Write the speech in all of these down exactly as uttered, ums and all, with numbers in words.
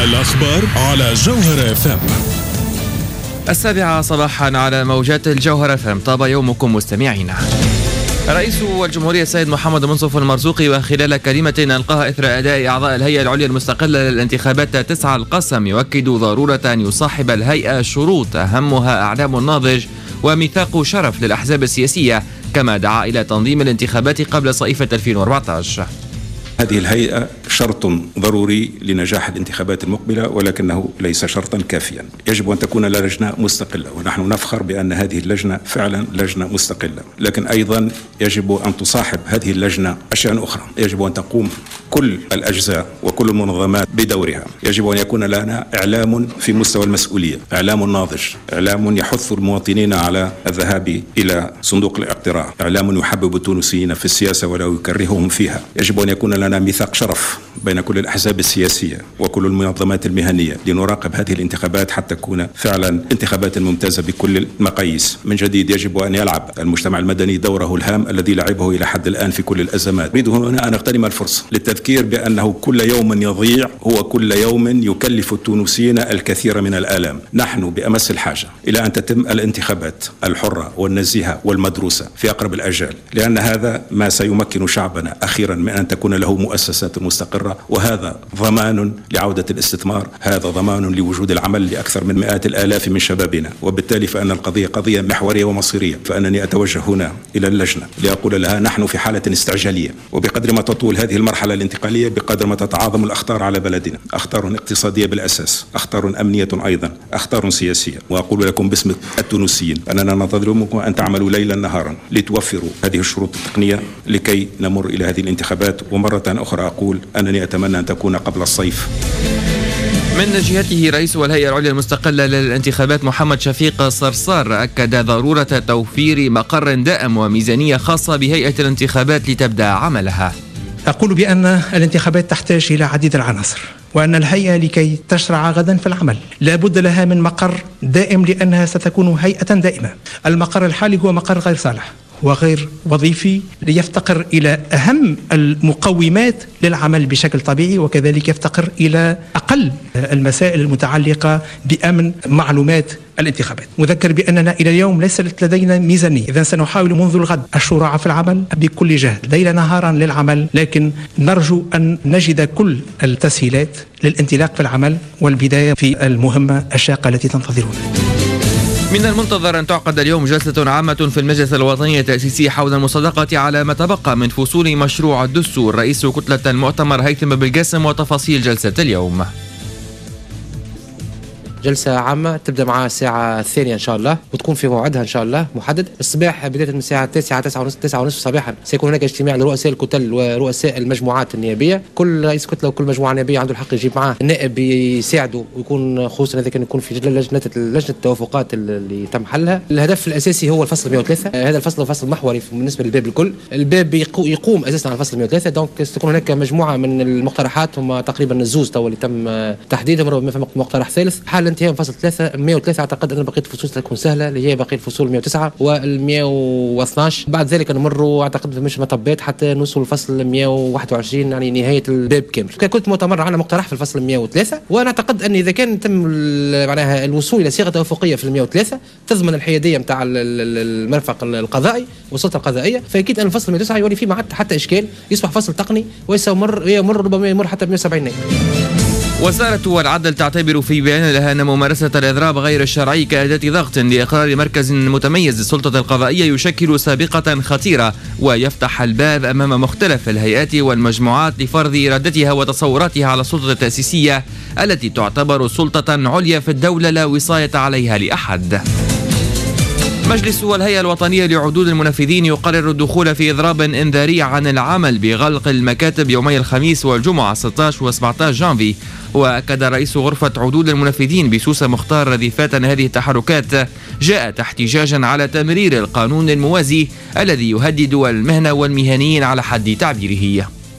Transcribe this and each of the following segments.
الأخبار على جوهر اف ام. السابعة صباحا على موجات الجوهر اف ام. طاب يومكم مستمعينا. رئيس الجمهورية السيد محمد منصف المرزوقي وخلال كلمة ألقاها إثر أداء أعضاء الهيئة العليا المستقلة للانتخابات تسعة القسم يؤكد ضرورة أن يصاحب الهيئة شروط أهمها أعلام الناضج وميثاق شرف للأحزاب السياسية، كما دعا إلى تنظيم الانتخابات قبل صيفة ألفين وأربعة عشر. هذه الهيئة شرط ضروري لنجاح الانتخابات المقبلة، ولكنه ليس شرطا كافيا. يجب أن تكون لجنة مستقلة، ونحن نفخر بأن هذه اللجنة فعلا لجنة مستقلة، لكن أيضا يجب أن تصاحب هذه اللجنة أشياء أخرى. يجب أن تقوم كل الأجزاء وكل المنظمات بدورها. يجب أن يكون لنا إعلام في مستوى المسؤولية، إعلام ناضج، إعلام يحث المواطنين على الذهاب إلى صندوق الاقتراع، إعلام يحبب التونسيين في السياسة ولا يكرههم فيها. يجب أن يكون لنا ميثاق شرف بين كل الأحزاب السياسية وكل المنظمات المهنية لنراقب هذه الانتخابات حتى تكون فعلا انتخابات ممتازة بكل المقاييس. من جديد يجب أن يلعب المجتمع المدني دوره الهام الذي لعبه إلى حد الآن في كل الأزمات. أريد هنا أن أغتنم الفرصة للتذكير بأنه كل يوم يضيع هو كل يوم يكلف التونسيين الكثير من الآلام. نحن بأمس الحاجة إلى أن تتم الانتخابات الحرة والنزيهة والمدروسة في أقرب الأجال، لأن هذا ما سيمكن شعبنا أخيرا من أن تكون له مؤسسات مستقرة، وهذا ضمان لعودة الاستثمار، هذا ضمان لوجود العمل لأكثر من مئات الآلاف من شبابنا. وبالتالي فإن القضية قضية محورية ومصيرية. فأنني أتوجه هنا إلى اللجنة لأقول لها نحن في حالة استعجالية، وبقدر ما تطول هذه المرحلة الانتقالية بقدر ما تتعاظم الأخطار على بلدنا، أخطار اقتصادية بالأساس، أخطار أمنية أيضا، أخطار سياسية. وأقول لكم باسم التونسيين أننا ننتظر منكم أن تعملوا ليلا نهارا لتوفروا هذه الشروط التقنية لكي نمر إلى هذه الانتخابات. ومرة أخرى أقول أنني أتمنى أن تكون قبل الصيف. من جهته رئيس الهيئة العليا المستقلة للانتخابات محمد شفيق صرصار أكد ضرورة توفير مقر دائم وميزانية خاصة بهيئة الانتخابات لتبدأ عملها. أقول بأن الانتخابات تحتاج إلى عديد العناصر، وأن الهيئة لكي تشرع غدا في العمل لا بد لها من مقر دائم، لأنها ستكون هيئة دائمة. المقر الحالي هو مقر غير صالح وغير وظيفي، ليفتقر إلى أهم المقومات للعمل بشكل طبيعي، وكذلك يفتقر إلى أقل المسائل المتعلقة بأمن معلومات الانتخابات. مذكر بأننا إلى اليوم ليست لدينا ميزانية، إذن سنحاول منذ الغد الشروع في العمل بكل جهد ليل نهارا للعمل، لكن نرجو أن نجد كل التسهيلات للانطلاق في العمل والبداية في المهمة الشاقة التي تنتظرنا. من المنتظر أن تعقد اليوم جلسة عامة في المجلس الوطني التأسيسي حول المصادقة على ما تبقى من فصول مشروع الدستور. رئيس كتلة المؤتمر هيثم بالقاسم وتفاصيل جلسة اليوم. جلسة عامة تبدأ معها الساعة الثانية إن شاء الله، وتكون في موعدها إن شاء الله محدد. الصباح بداية من الساعة التاسعة تسعة ونصف تسعة ونصف صباحا سيكون هناك اجتماع لرؤساء الكتل ورؤساء المجموعات النيابية. كل رئيس كتلة وكل مجموعة نيابية عنده الحق يجيب معاه النائب يساعده، ويكون خصوصا إذا كان يكون في لجنة لجنة التوافقات اللي تم حلها. الهدف الأساسي هو الفصل مئة وثلاثة. هذا الفصل هو فصل محوري بالنسبة للباب الكل. الباب يقوم أساسا على الفصل مئة وثلاثة، دونك ستكون هناك مجموعة من المقترحات هم تقريبا الزوز تو اللي تم تحديدهم في مقترح ثالث. حال انتهاء فصل ثلاثة مئة وثلاثة اعتقد ان بقيه الفصول تكون سهله، اللي هي بقيه الفصول مئة وتسعة والمئة واثناش. بعد ذلك نمروا اعتقد مش مطبات حتى نوصل الفصل مئة وواحد وعشرين، يعني نهايه الباب كامل. كنت مؤتمر على مقترح في الفصل مئة وثلاثة، وانا اعتقد ان اذا كان تم معناها الوصول الى صيغه توافقيه في المئة وثلاثة تضمن الحياديه نتاع المرفق القضائي والسلطه القضائيه، فاكيد ان الفصل مئة وتسعة يولي فيه ما حتى اشكال، يصبح فصل تقني ويمر يمر ربما يمر حتى مئة وسبعين نائب. وزارة العدل تعتبر في بيان لها أن ممارسة الإضراب غير الشرعي كأداة ضغط لإقرار مركز متميز للسلطة القضائية يشكل سابقة خطيرة، ويفتح الباب أمام مختلف الهيئات والمجموعات لفرض إرادتها وتصوراتها على السلطة التأسيسية التي تعتبر سلطة عليا في الدولة لا وصاية عليها لأحد. مجلس الهيئة الوطنية لعدود المنفذين يقرر الدخول في إضراب إنذاري عن العمل بغلق المكاتب يومي الخميس والجمعة ستة عشر و سبعة عشر جانفي. وأكد رئيس غرفة عدود المنفذين بسوسة مختار رذيفات أن هذه التحركات جاءت احتجاجا على تمرير القانون الموازي الذي يهدد المهنة والمهنيين على حد تعبيره.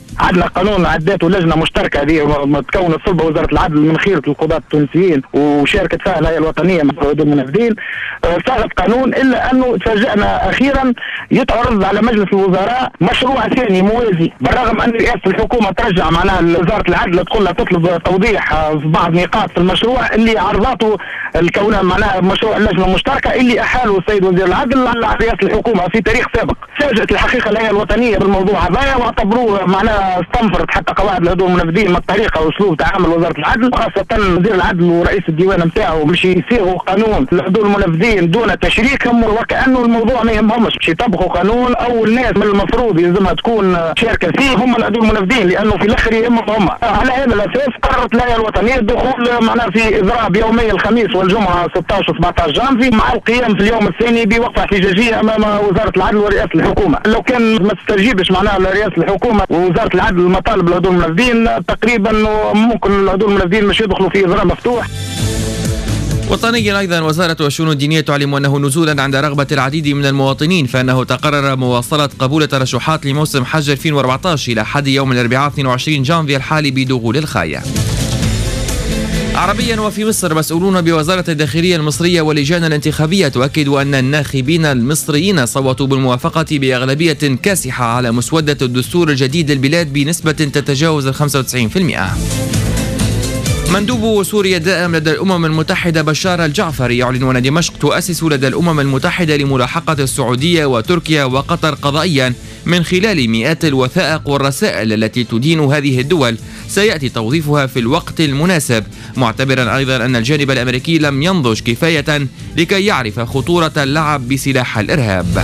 عندنا قانون عداته لجنه مشتركه هذه متكونه صلب وزاره العدل من خيره القضاة التونسيين وشاركت فيها الهيئه الوطنيه مع المنفذين. صاغت قانون الا انه تفاجئنا اخيرا يتعرض على مجلس الوزراء مشروع ثاني موازي، بالرغم ان رئاسه الحكومه ترجع معناها وزاره العدل تقول لها تطلب توضيح في بعض نقاط في المشروع اللي عرضته الكونه معناها مشروع اللجنه المشتركه اللي احاله السيد وزير العدل على رئاسه الحكومه في تاريخ سابق. فاجأت الحقيقه الهيئه الوطنيه بالموضوع هذايا واعتبروه معناها استنفرت حتى قواعد العدول المنفذين من الطريقه واسلوب تعامل وزاره العدل، وخاصه وزير العدل ورئيس الديوان نتاعو باش يصيغوا قانون العدول المنفذين دون تشريكهم، وكانه الموضوع ما يهمهمش باش يطبقوا قانون او الناس من المفروض يلزمها تكون شاركه فيه هم العدول المنفذين، لانه في الاخر يهمهم هم. على هذا الاساس قررت الهيئه الوطنيه الدخول معناها في اضراب يومي الخميس والجمعه ستة عشر سبعة عشر جانفي مع القيام في اليوم الثاني بوقفه احتجاجيه امام وزاره العدل ورئاسه الحكومه. لو كان ما تستجيبش معناها رئاسه الحكومه ووزاره العدل المطالب العدول المنفذين تقريبا ممكن العدول المنفذين مش يدخلوا في اضراب مفتوح. وطنيا أيضا وزارة الشؤون الدينية تعلم أنه نزولا عند رغبة العديد من المواطنين فإنه تقرر مواصلة قبول ترشحات لموسم حج ألفين وأربعة عشر إلى حد يوم الأربعاء اثنين وعشرين جانفي الحالي بدخول الخاية. عربيا وفي مصر مسؤولون بوزارة الداخلية المصرية واللجان الانتخابية تؤكدوا أن الناخبين المصريين صوتوا بالموافقة بأغلبية كاسحة على مسودة الدستور الجديد للبلاد بنسبة تتجاوز خمسة وتسعين بالمئة. مندوب سوريا الدائم لدى الأمم المتحدة بشار الجعفري يعلن أن دمشق تؤسس لدى الأمم المتحدة لملاحقة السعودية وتركيا وقطر قضائيا من خلال مئات الوثائق والرسائل التي تدين هذه الدول سيأتي توظيفها في الوقت المناسب، معتبرا أيضا أن الجانب الأمريكي لم ينضج كفاية لكي يعرف خطورة اللعب بسلاح الإرهاب.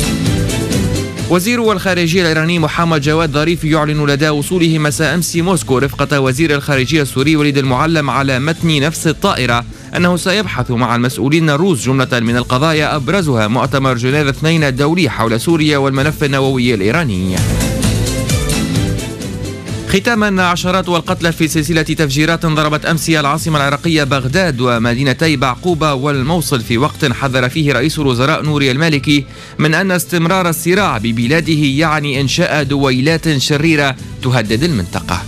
وزير الخارجية الإيراني محمد جواد ظريف يعلن لدى وصوله مساء أمس موسكو رفقة وزير الخارجية السوري وليد المعلم على متن نفس الطائرة أنه سيبحث مع المسؤولين الروس جملة من القضايا أبرزها مؤتمر جنيف اثنين الدولي حول سوريا والملف النووي الإيراني. ختاما، عشرات والقتلى في سلسلة تفجيرات ضربت أمس العاصمة العراقية بغداد ومدينتي بعقوبة والموصل في وقت حذر فيه رئيس الوزراء نوري المالكي من أن استمرار الصراع ببلاده يعني إنشاء دويلات شريرة تهدد المنطقة.